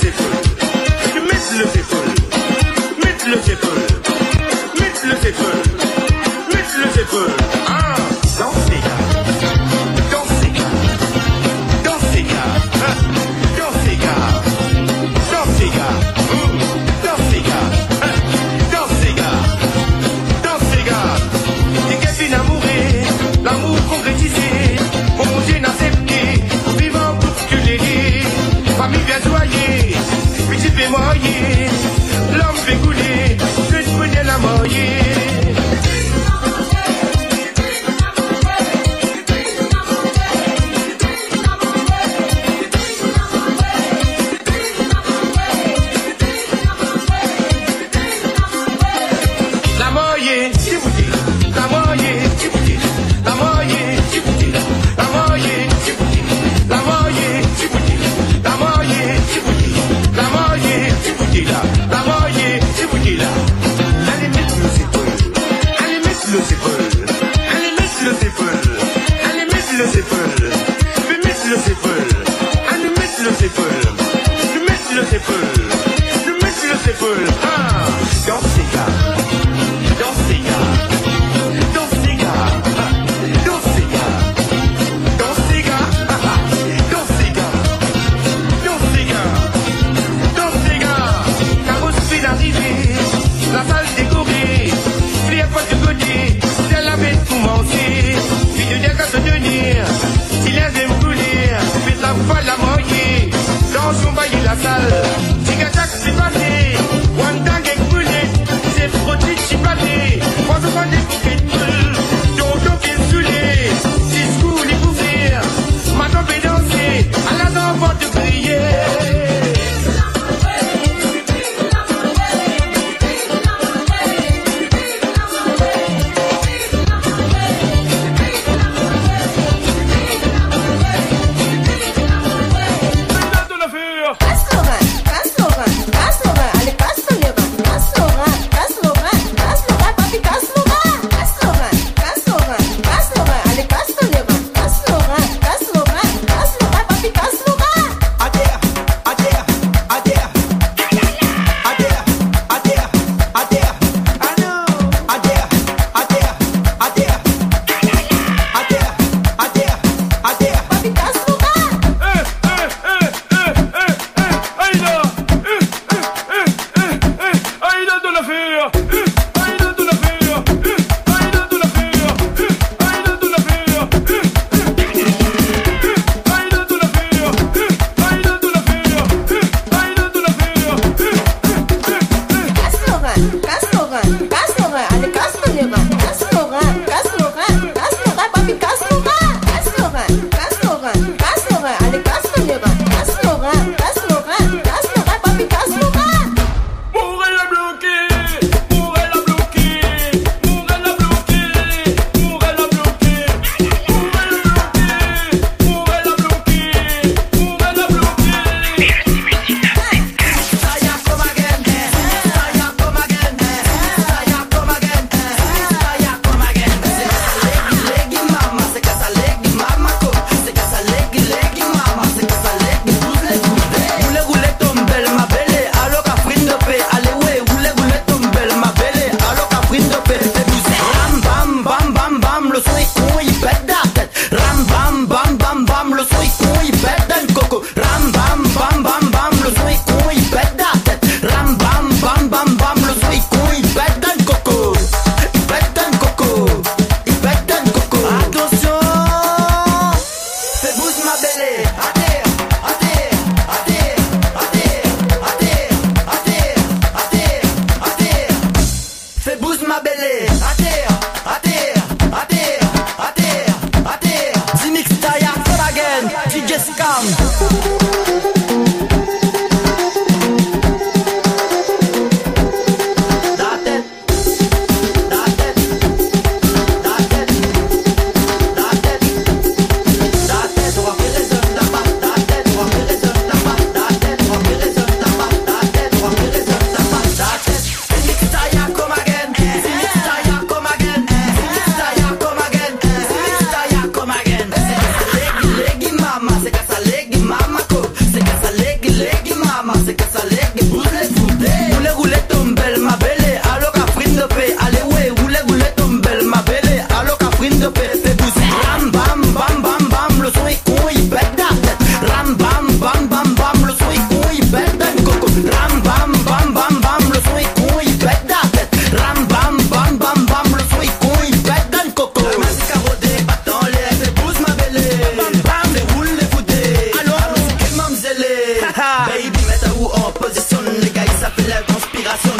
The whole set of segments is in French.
Dans son bail la salle, Tigatac c'est passé, one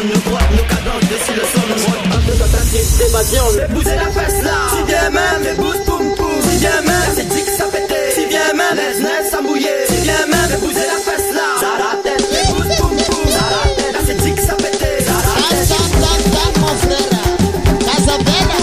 nous droite, nous cadence, dessus le son, nous monte. Un peu tentative d'évasion, mais bouger la fesse là. Si bien même, mais bouge poum poum. Si bien même, c'est dit que ça pétait. Si bien même, les ça mouillait. Si bien même, mais bouger la fesse là. Ça la tête, mais bouge poum poum. Ça la tête, là c'est dit que ça pétait. Ça la tête. Mon frère, Casa Bella.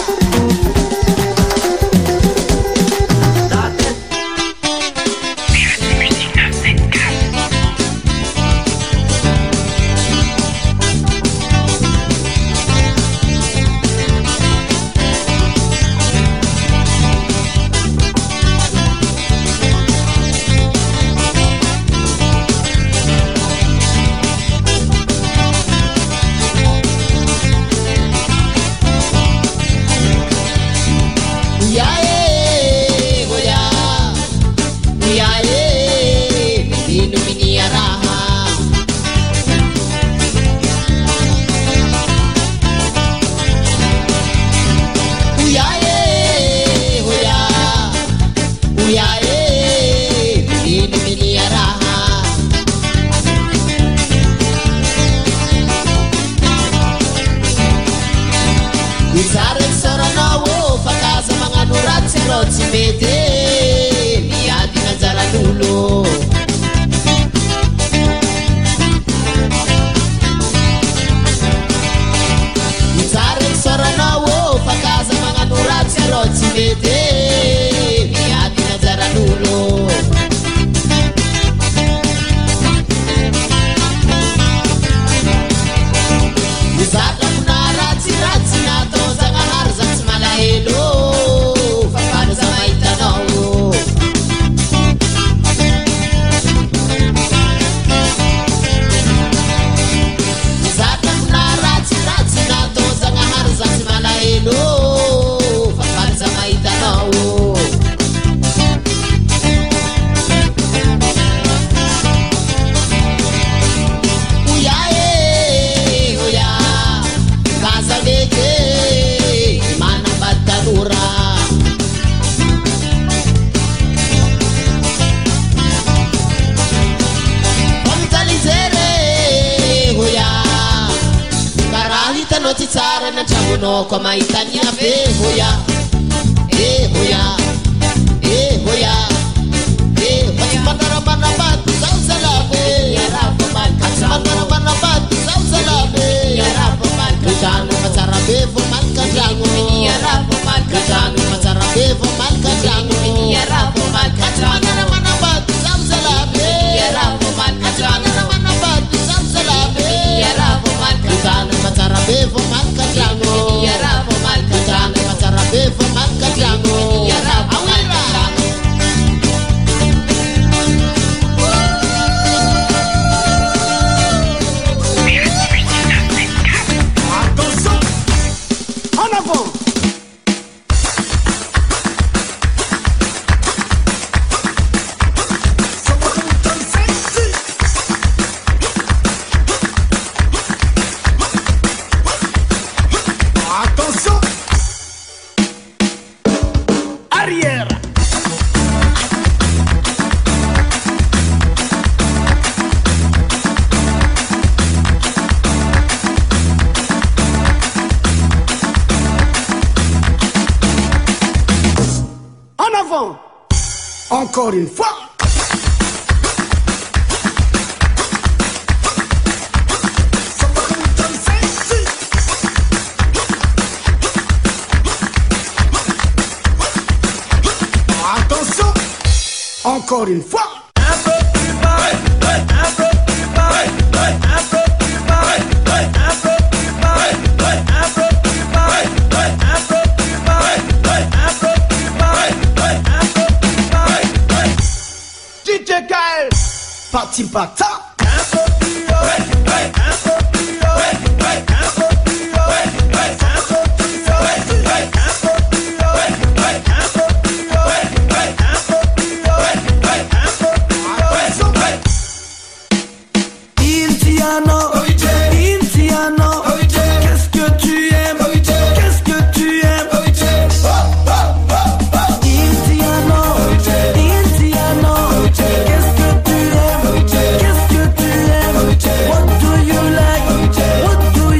Kwa maitania fe hoya hoya hoya Mandara bana batu zausalabe ya rafa malka Mandara bana batu zausalabe ya rafa malka Kutanu matarabe fo malka jango ya rafa malka Kutanu matarabe fo malka jango ya rafa malka Mandara bana batu zausalabe ya rafa malka Mandara bana batu zausalabe ya rafa malka Kutanu matarabe fo malka jango ya rafa malka Kutanu matarabe fo malka jango ya rafa malka Encore une fois. Attention. Encore une fois. Un peu plus bas, un peu plus bas, un peu plus bas, un peu plus bas, un peu plus bas, un peu plus bas, un peu plus bas. DJ Kyle, parti bata. Un peu plus haut, un peu plus haut, un peu plus haut, un peu plus haut, un peu plus haut, un peu plus haut, un peu plus haut. Indiano, Indiano, qu'est-ce que tu aimes, qu'est-ce que tu aimes. Indiano, Indiano, qu'est-ce que tu aimes, qu'est-ce que tu aimes. What do you like, what do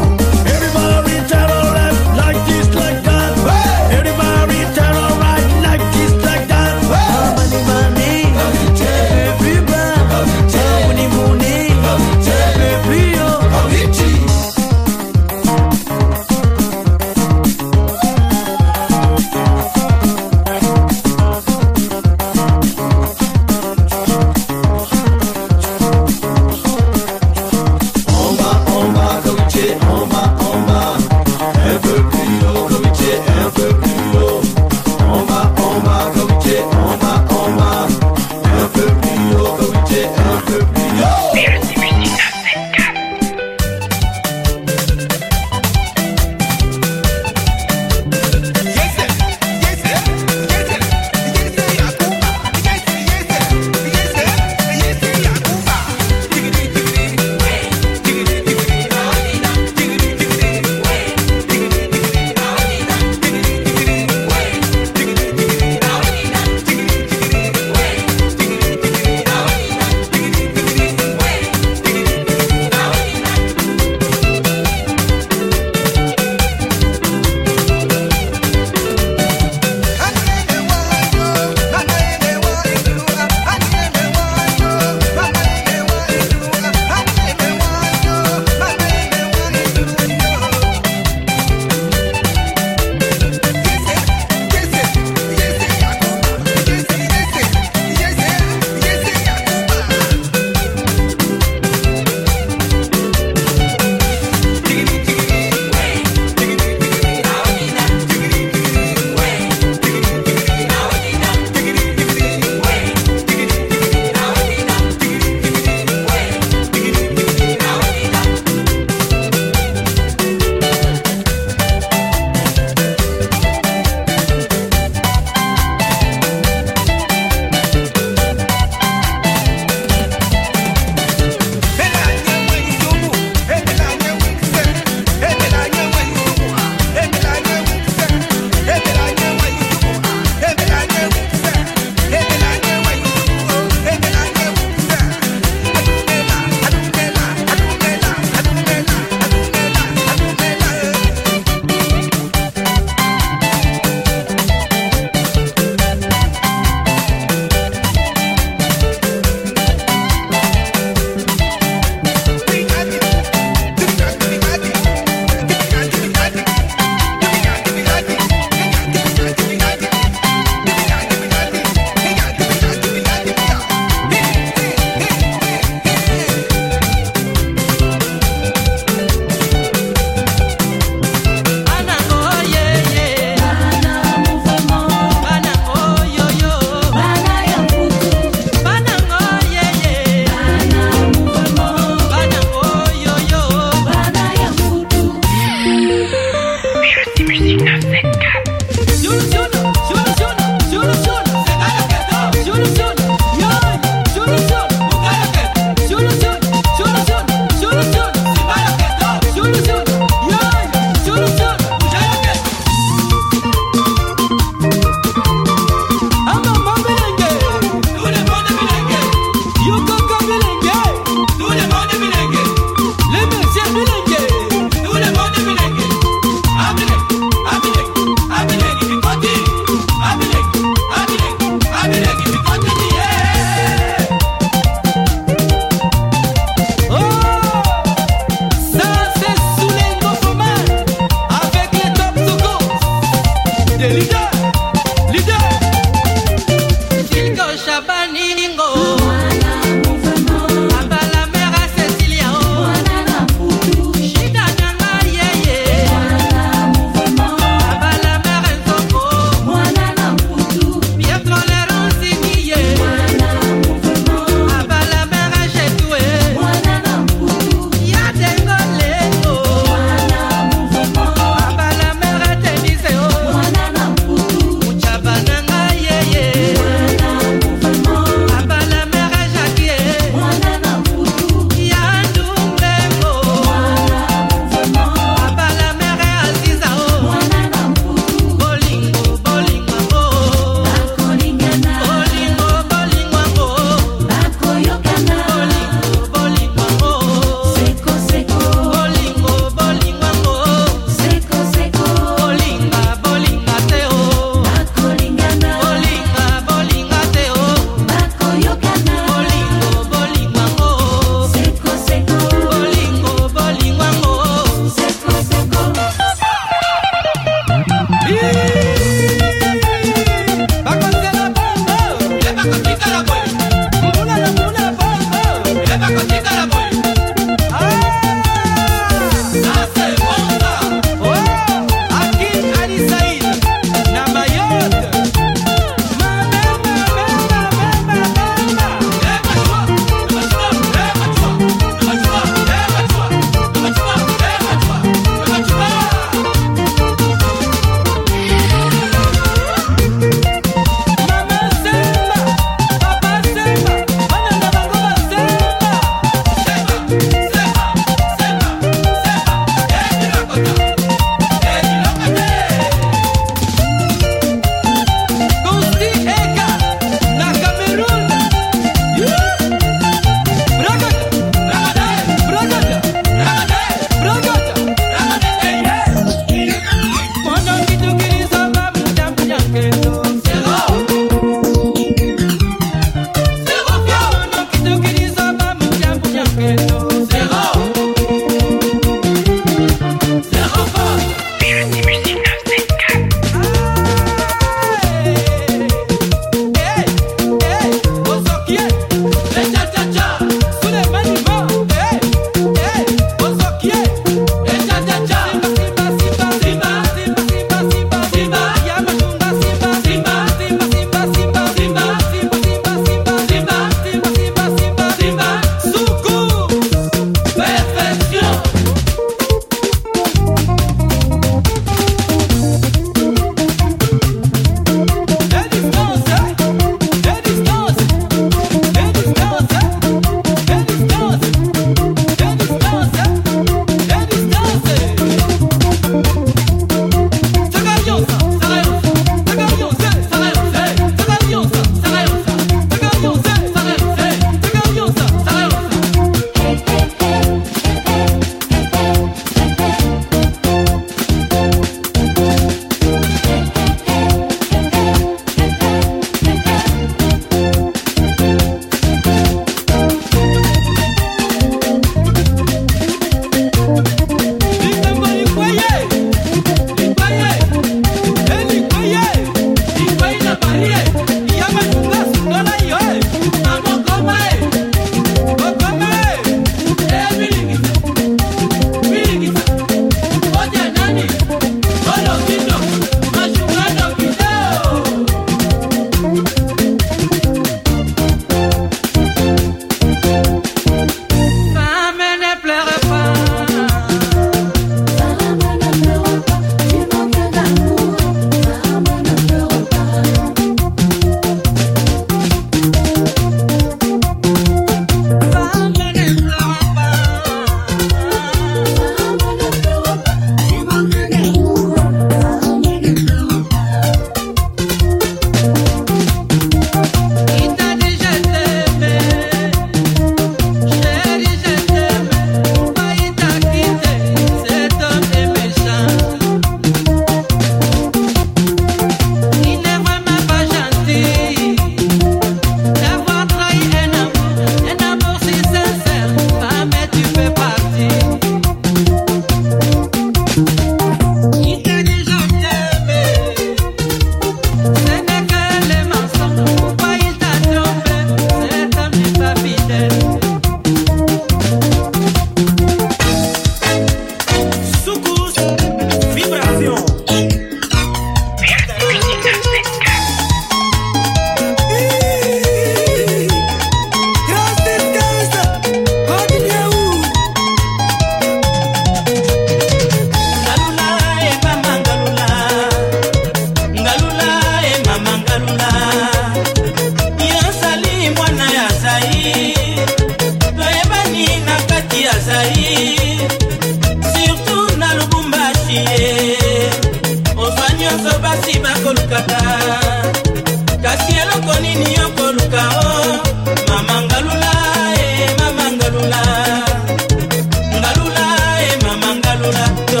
kolukata kasi eloko nini yokoluka o mama ngalula mama ngalula ngalula mama ngalula to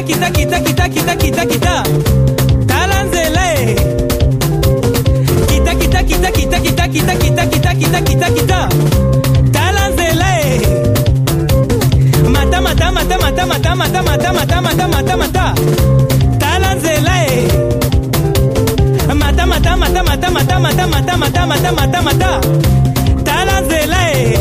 kita kita kita kita kita kita talanzele kita kita kita kita kita kita kita kita kita kita kita talanzele mata mata mata mata mata mata mata mata mata mata mata talanzele mata mata mata mata mata mata mata mata mata mata mata talanzele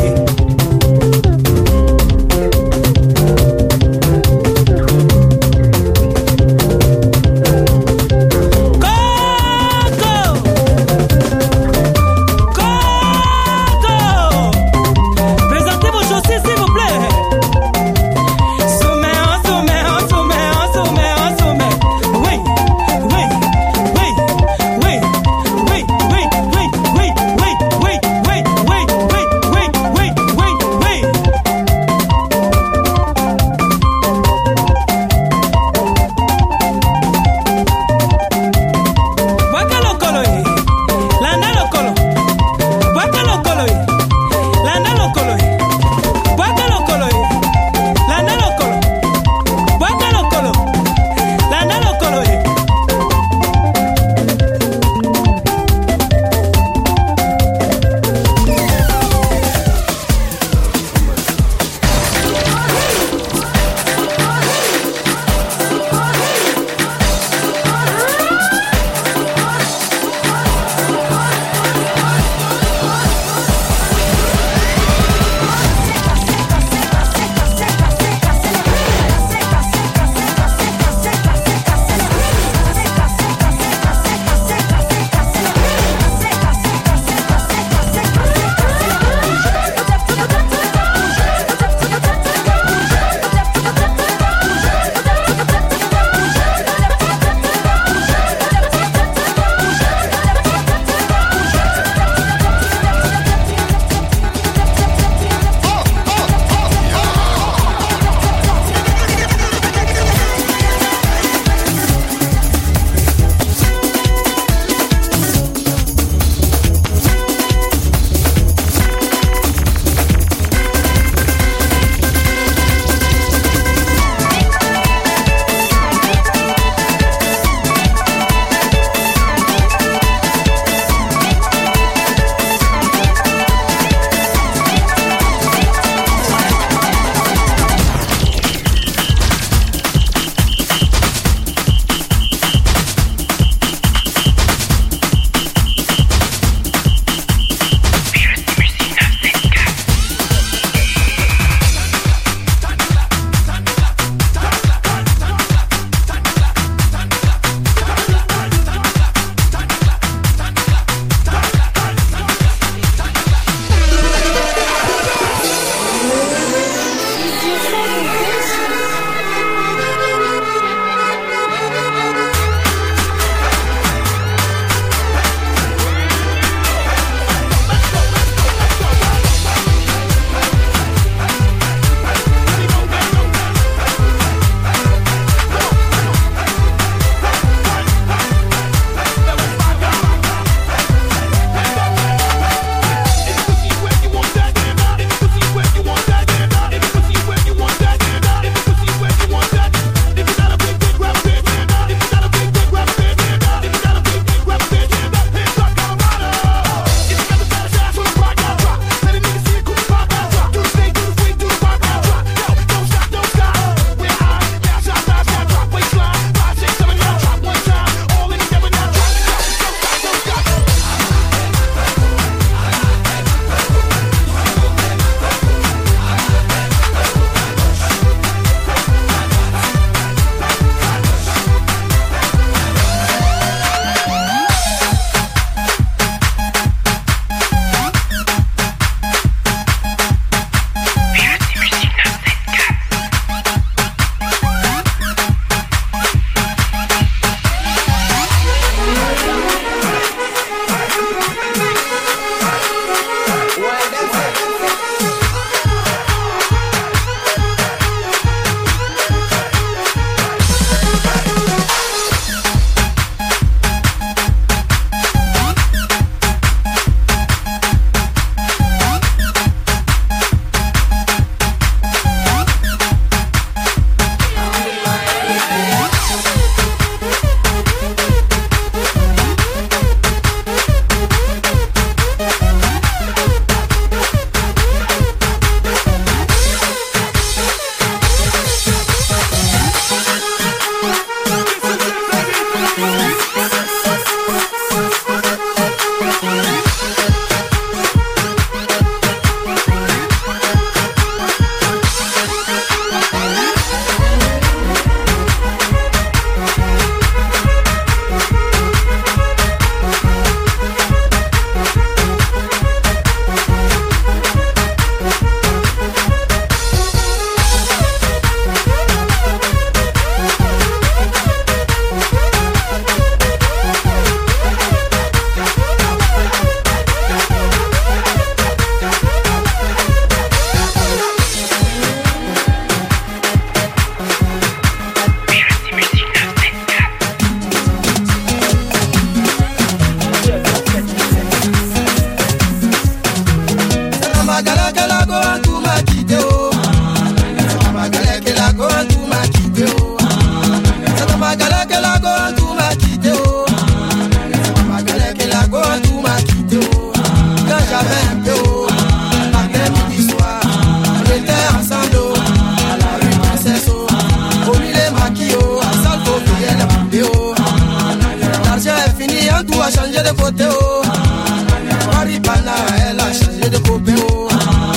Galère que la go, tout m'a quitté, oh. C'est ma galère que la go, tout m'a quitté, oh. C'est ma galère que la go, tout m'a quitté, oh. C'est ma galère que la go, tout m'a quitté, oh. Quand j'avais un peu, oh, matin, midi, soir, on était ensemble, oh, à la rue Princesse, oh, au milieu maquis, oh, à salle pour payer les poupées, oh. L'argent est fini, on doit changer de côté, oh. Maripana, elle a changé de côté, oh.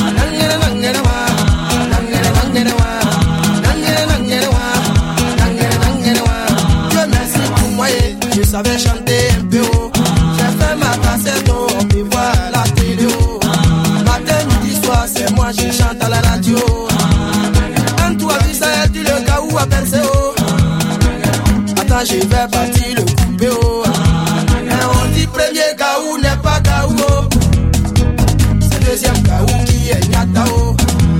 Dieu merci pour moi, je savais chanter un peu, oh. J'ai fait ma cassette, oh, on me voit à la télé, oh. Matin, midi, soir, c'est moi, je chante à la radio. Quand tu as vu ça, tu le cas où a percé, oh. Attends, je vais partir le couper, oh. Et on dit premier Gaou n'est pas Gaou, oh. C'est deuxième Gaou qui est Nyata, oh.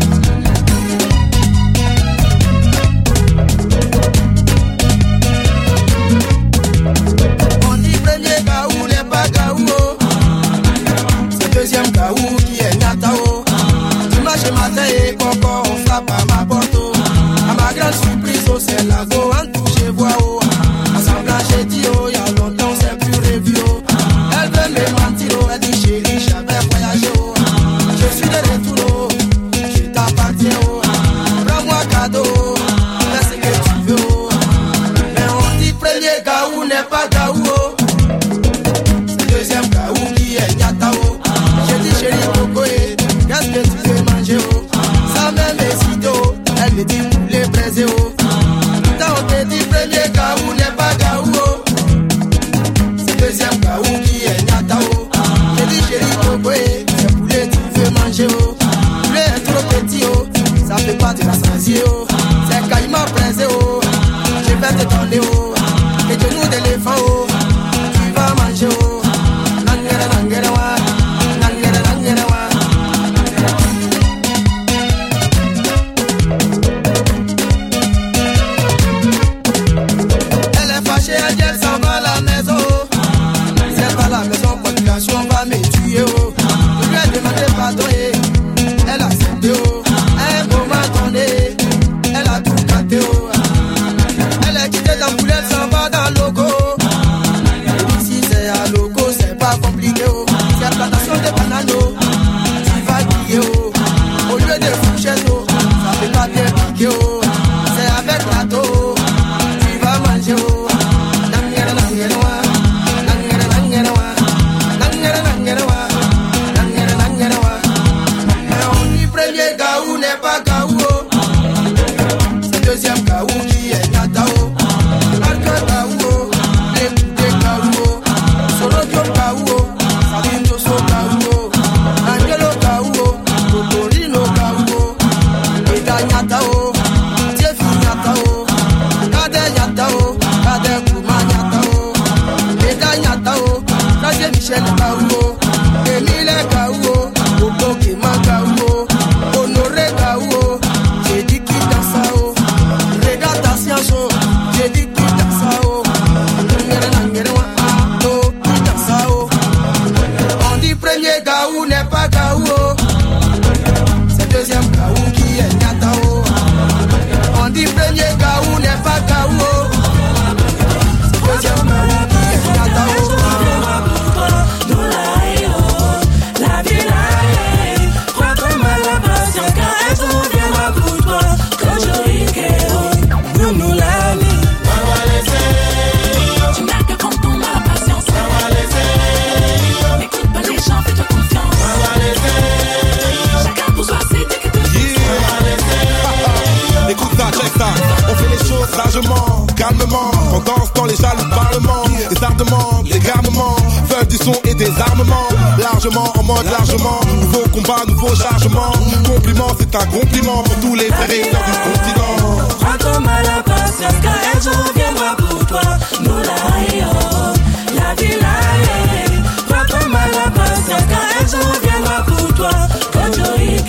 On dit premier Gaou n'est pas Gaou, oh. C'est deuxième Gaou qui est Nyata, oh. Dimanche matin et encore on frappe à ma porte, oh. À ma grande surprise, oh, c'est la go en tout je vois, oh. Ensemble j'ai dit, oh, y'a longtemps c'est plus revu, oh. Elle veut me mentir, oh, elle dit chérie, j'avais voyagé, oh. Je suis de retour, oh, je t'appartiens, oh. Prends-moi cadeau, oh, fais ce que tu veux, oh. Mais on dit premier Gaou n'est pas Gaou, oh. C'est deuxième Gaou qui est Nyata, oh. J'ai dit chérie, Coco, qu'est-ce que tu veux manger, oh. Ça même hésite, oh, elle me dit poulet braisé, oh. Quand on te dit premier Gaou n'est pas Gaou, oh. C'est deuxième Gaou qui est Nyata, oh. J'ai dit chérie Coco, c'est poulet tu veux manger, oh. Poulet est trop petit, oh. Ça fait pas de la rassasier, oh. C'est caïma braisé, oh. Je vais te donner, oh. Les genoux d'éléphant, oh. Tu vas manger, oh. Nangere, nangere, wa. Nangere, nangere, wa. Elle est fâchée, elle dit elle s'en va à la maison, oh. Si elle va à la maison, complication va me tuer, oh. Je lui ai demandé pardon, elle a accepté, oh. À un moment donné, elle a tout gâté, oh. Elle est quittée dans poulet, elle s'en va dans le logo. Si c'est à logo, c'est pas compliqué, oh. C'est la plantation de bananes, oh. Tu vas griller, oh. Au lieu de fourchette, oh, ça fait pas bien piquer, oh. C'est avec plateau, oh. Tu vas manger, oh. Nangere, nangere, wa. Nangere, nangere, wa. Nangere, nangere, wa. Nangere, nangere, wa. Mais on dit premier Gaou n'est pas Gaou, oh. C'est deuxième Gaou qui est Nyata, oh. Arca Gaou, oh. Député Gaou, oh. Sorodio Gaou, oh. Sabindo So Gaou, oh. Angelo Gaou, oh. Totorino Gaou, oh. Eda Nyata, oh. Tiefi Nyata, oh. Kade Nyata, oh. Kade Kouma Nyata, oh. Eda Nyata, oh. Kaje Michel Gaou, oh. Emile Gaou, oh. Bobo Kema Gaou, oh. Honoré Gaou, oh. J'ai dit qui danse ça, oh. Regarde ta science, oh. J'ai dit qui danse ça, oh. Nangere, nangere, wa, ah, oh. Qui danse ça, oh. On dit premier Gaou n'est pas Gaou, oh. C'est deuxième Gaou qui est Nyata, oh. On dit premier Gaou n'est pas Gaou, oh. C'est deuxième Gaou qui est Nyata, oh. La vie là, crois comme à la patience, car elle s'en viendra pour toi. Quand je ris, nous la nuit. Tu n'as que prendre ton mal à patience. N'écoute pas les gens, fais-toi confiance. Chacun pour soi, c'est Dieu qui te pousse. Écoute ça, check ça. On fait les choses sagement, calmement. Pendant ce temps, les jaloux parlement. Les ardements, les garnements. Veulent du son et des armements. Largement, en mode largement. Nouveau combat, nouveau chargement. Compliment, c'est un compliment pour tous les frères et sœurs du continent. Prends ton mal à patience, car elle s'en viendra pour toi. Nous la vie là, prends ton mal à patience, car elle s'en viendra pour toi. Quand je ris,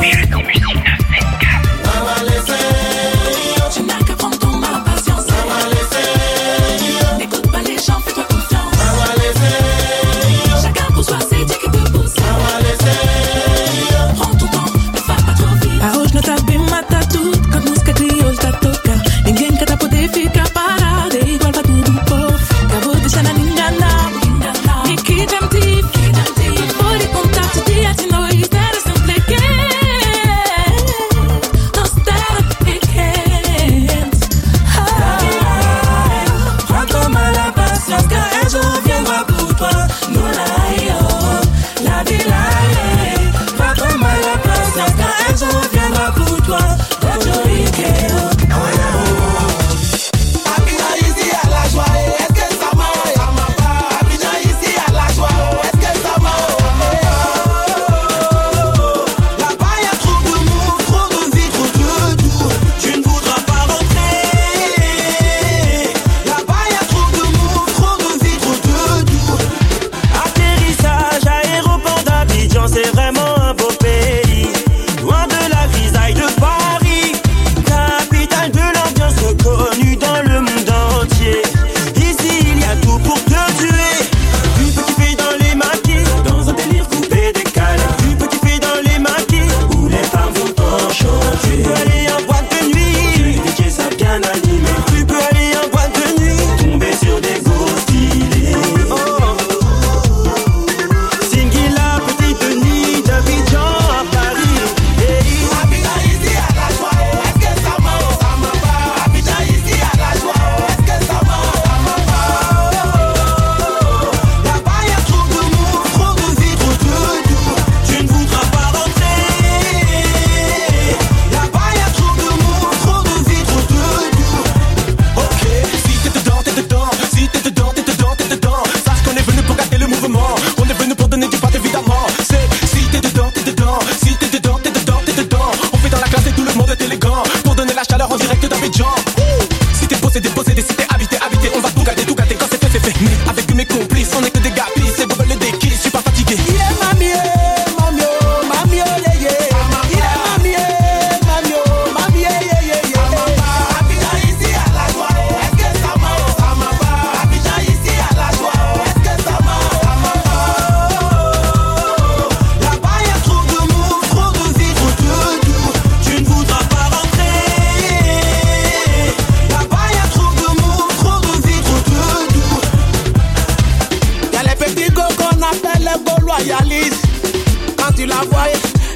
tu n'as que prendre ton mal à patience. N'écoute pas les gens, fais-toi confiance. Chacun pour soi, c'est Dieu qui te pousse.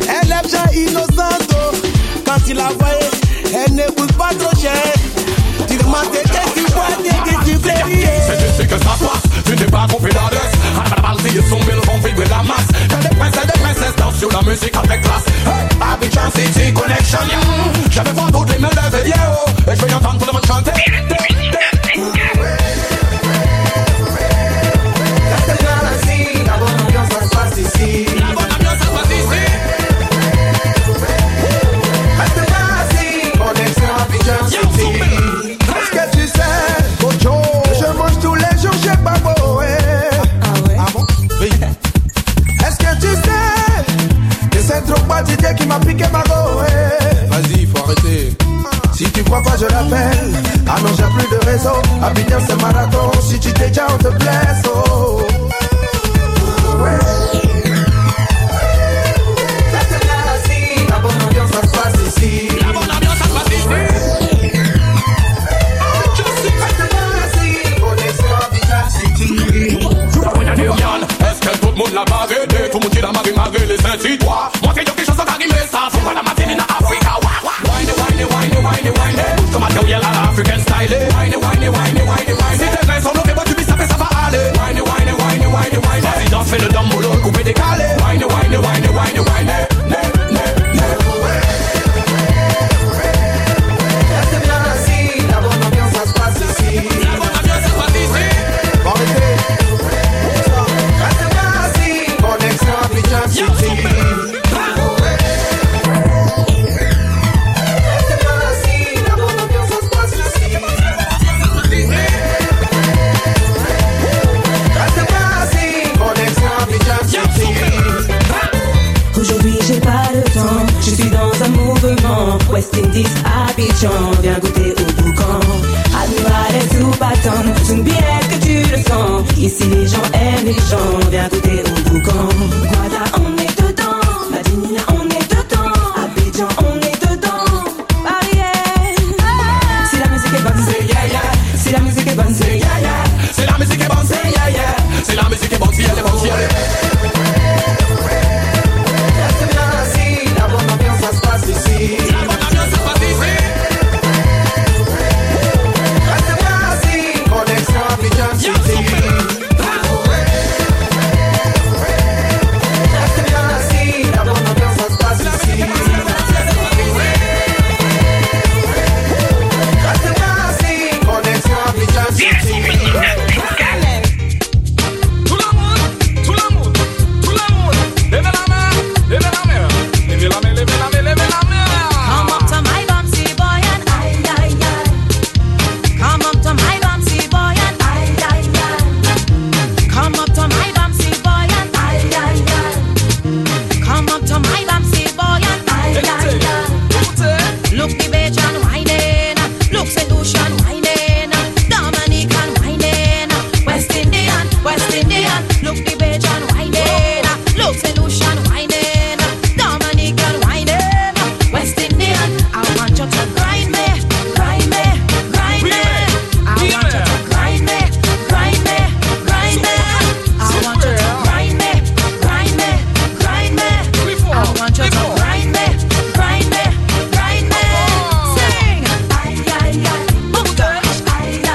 Elle est bien innocente. Quand il la voyait, elle ne coûte pas trop cher. Tu demandes qu'est-ce que tu vois, qu'est-ce que tu fais. C'est ici que ça passe, tu n'es pas trompé d'adresse. À la balle, c'est son mille vont vibrer la masse. T'as des princesses dansent sur la musique avec classe. Hey, Abidjan City Connection, yeah. Je vais voir toutes les mains lever, yeah, oh. Et je vais entendre tout le monde chanter. La bonne ambiance, ça se passe ici. La bonne ambiance, ça se passe ici. Reste pas assis, connexion Abidjan City. Est-ce que tu sais, Cocho, je mange tous les jours chez Babo, Ah bon? Oui. Est-ce que tu sais que c'est trop pas Didier qui m'a piqué ma go, Vas-y, faut arrêter. Si tu crois pas, je l'appelle. Ah non, j'ai plus de réseau. Abidjan, c'est marathon. Si tu t'es déjà, on te blesse, oh. Ouais. Reste bien assis, la bonne ambiance, ça se passe ici. La bonne ambiance, ça se passe ici. Reste bien assis, connexion Abidjan City. Est-ce que tout le monde l'a marré? Tout le monde qui l'a marré, les Saint-Toi. Moi, c'est quelque chose à arriver, ça. Faut pas la matinée dans Africa. Wine. Bouge comme un matériel à l'African style. Wine. Si t'es vrai, sans l'autre, tu vis ça, ça va aller. Wine. Vas-y, danse, fais le dombolo, coupé décalé. Wine. Reste bien assis, la bonne ambiance, ça se passe ici. La bonne ambiance, ça se passe ici. Faut arrêter. Reste bien assis, connexion Abidjan City. Aujourd'hui j'ai pas le temps, je suis dans un mouvement. West Indies, Abidjan, viens goûter au boucan. Admiral et Soubatan, j'aime bien que tu le sens. Ici les gens aiment les gens, viens goûter au boucan. Guada, on est dedans, Madinina, on est dedans. Abidjan, on est dedans. Ariel, si la musique est bonne, c'est ya ya. Si la musique est bonne, c'est ya ya. C'est la musique est bonne, c'est ya ya. C'est la musique est bonne, si elle est bonne, si elle est. Reste bien assis, la bonne ambiance, ça se passe ici. La bonne ambiance, ça se passe ici. Reste bien assis, connexion Abidjan City. Reste bien assis, la bonne ambiance, ça se passe ici. Reste bien assis, connexion Abidjan City. Tout le monde, levez la main, levez la main. Come up to my bumpsy boy and ay. Come up to my bumpsy boy and ay. Come up to my bumpsy boy and ay. Come up to my bumpsy boy and ay. Look the Bajan whining, look St. Lucian whining, Dominican whining, West Indian, look the Bajan whining, look St. Lucian whining, Dominican whining, West Indian. I want you to grind me. I want you to grind me. I want you to grind me. I want you to grind me. Sing. Oh gosh.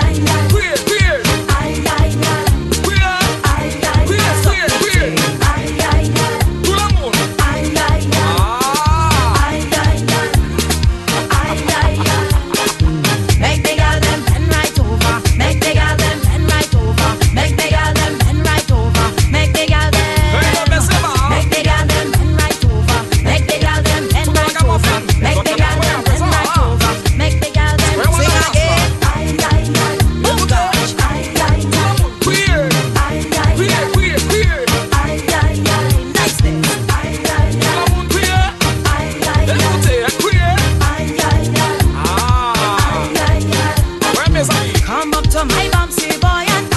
Make the girl them bend right over. Make the girl them bend right over. Make the girl them bend right over. Make the girl them. Make the girl them bend right over. Make the girl them bend right over. Make the girl them bend right over. Make the girl them sing again. Oh gosh. Nice day. Come up to my bumpsy boy and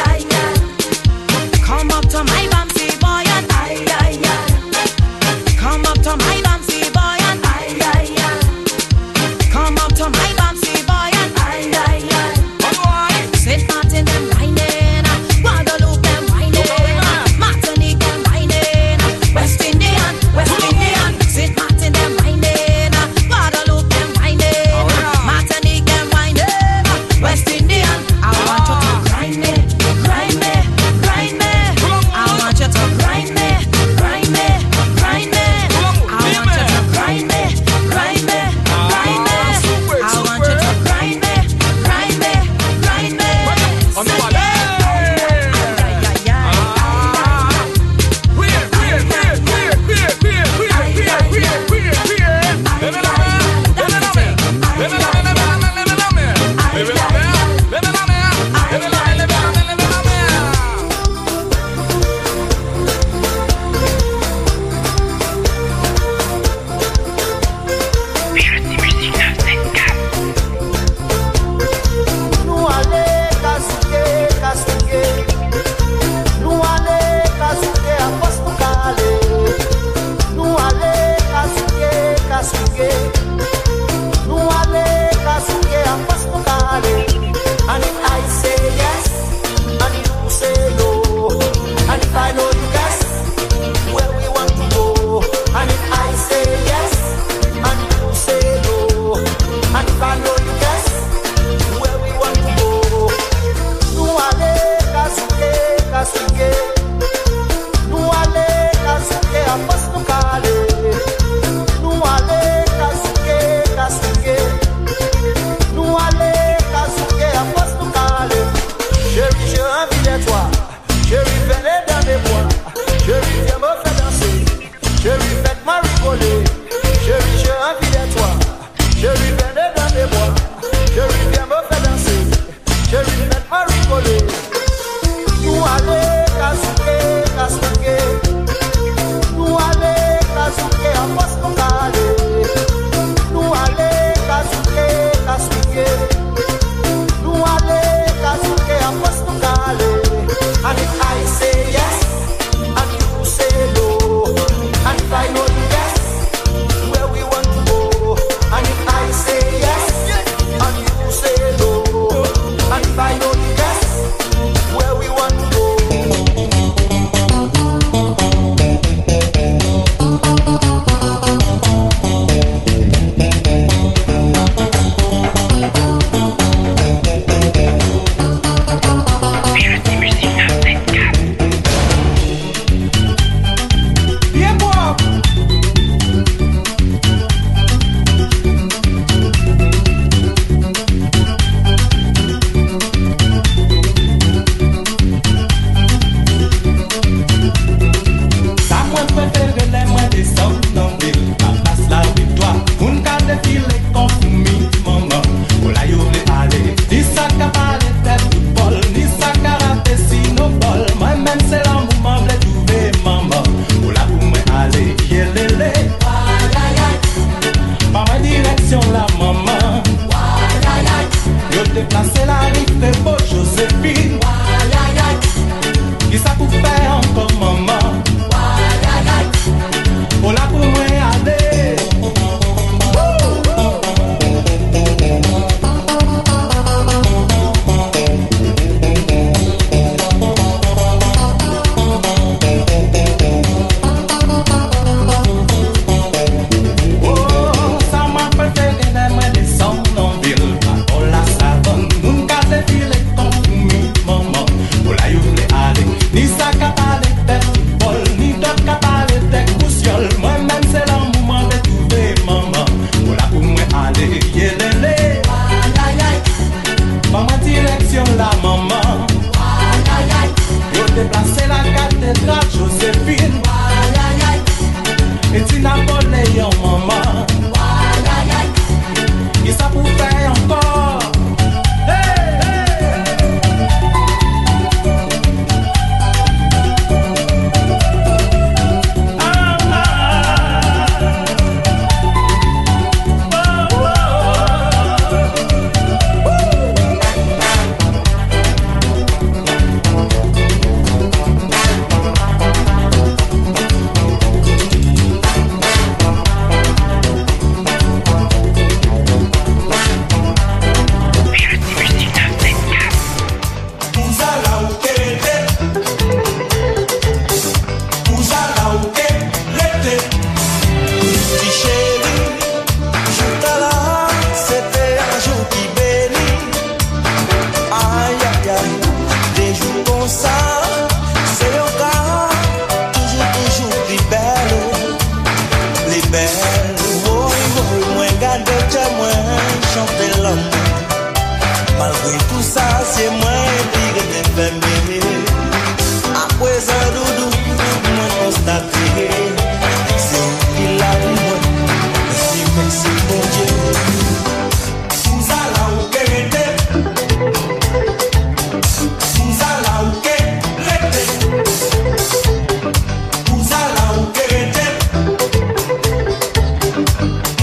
come up to my bumpsy boy and come up to my bumpsy boy and come up to my bumpsy boy and St. Martin them whining, Guadeloupe them whining, Martinique them whining, West Indian, rigoler. Chérie, j'ai envie de toi. Chérie, viens dans mes bras. Chérie, viens me faire danser. Chérie, fais-moi rigoler. Nous allons casser, casser. Nous allons casser à poste pour aller. Nous allons casser, casser. Nous allons casser à poste pour aller. And if I say yes, and you say no, and if I know the yes, where we want to go. And if I say yes, and you say no, and if I know the yes, where we want to go.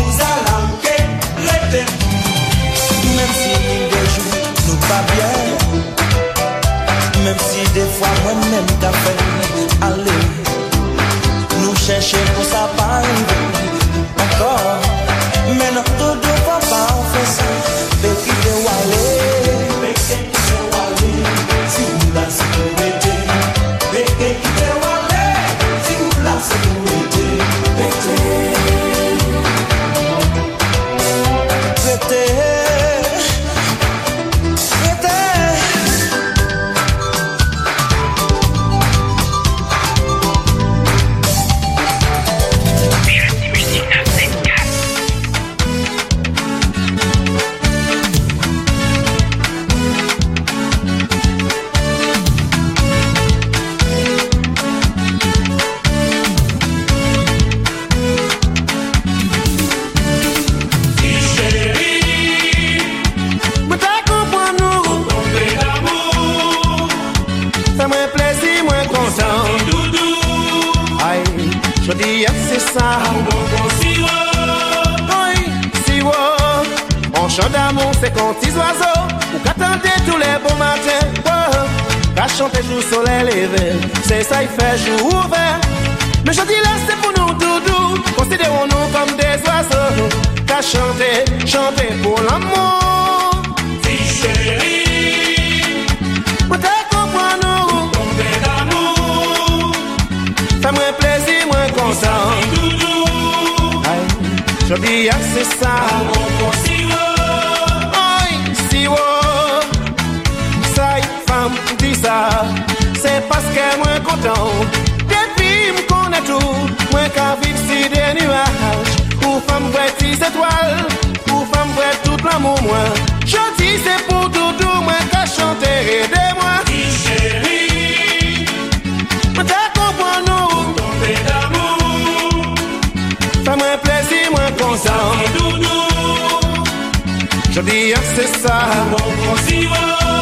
Même si nous des jours nous pas bien. ça. Oui, si wo. On chante d'amour, c'est quand ils oiseaux. Ou qu'attendez tous les beaux matins. Qu'à chanter jour soleil levé. C'est ça, il fait jour ouvert. Mais je dis là, c'est pour nous, doudou. Considérons-nous comme des oiseaux. Qu'à chanter, chanter pour l'amour. Si chérie, moi t'as compris nous. tombé d'amour. Fais-moi plaisir, moi content. Doudou, Je dis, ah, c'est ça. mon siro. Oui, si wo. Ça, femme, dit ça. C'est parce que moi content. Depuis m'connais tout. Moi qu'à vivre si des nuages. Ou femme vrai tes étoiles. Ou femme vrai tout l'amour moi. Je dis c'est pour doudou. Moi qu'à chanter aidez-moi. Si chérie, Moi t'as compris nous. tombé d'amour. Fais-moi plaisir, moi content. Doudou, Je dis ah, c'est ça. mon siro.